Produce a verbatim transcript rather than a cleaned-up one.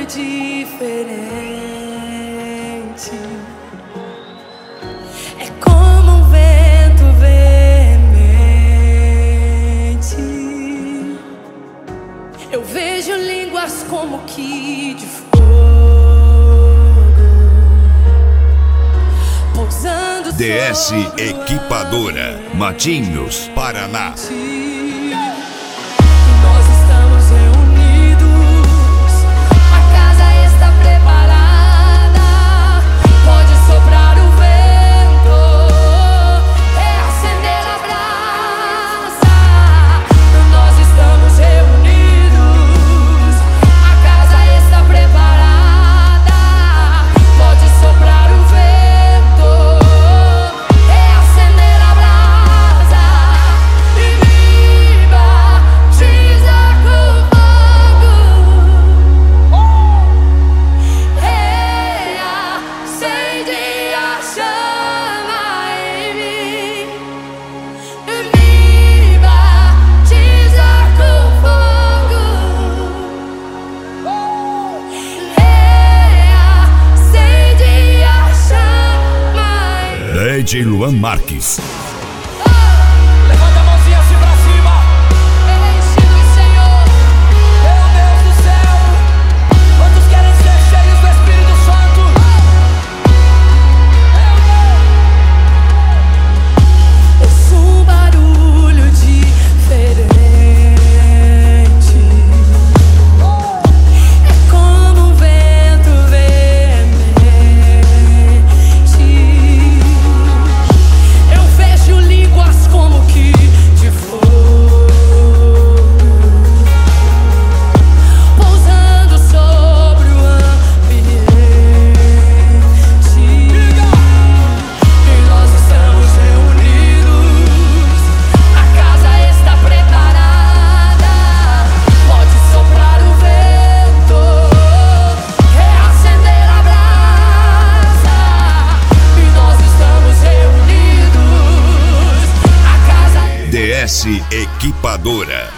diferente. É como um vento veemente. Eu vejo línguas como que de fogo pousando. D S Equipadora, Matinhos, Paraná. D J Luan Marques. Levanta a mãozinha assim pra cima. Enchido, Senhor. Meu Deus do céu. Quantos querem ser cheios do Espírito Santo? Ouço um barulho diferente. É como um vento veemente. Eu vejo línguas como que de fogo pousando sobre o ambiente. E nós estamos reunidos, a casa está preparada. Pode soprar o vento, reacender a brasa. E nós estamos reunidos, a casa. D S Equipadora.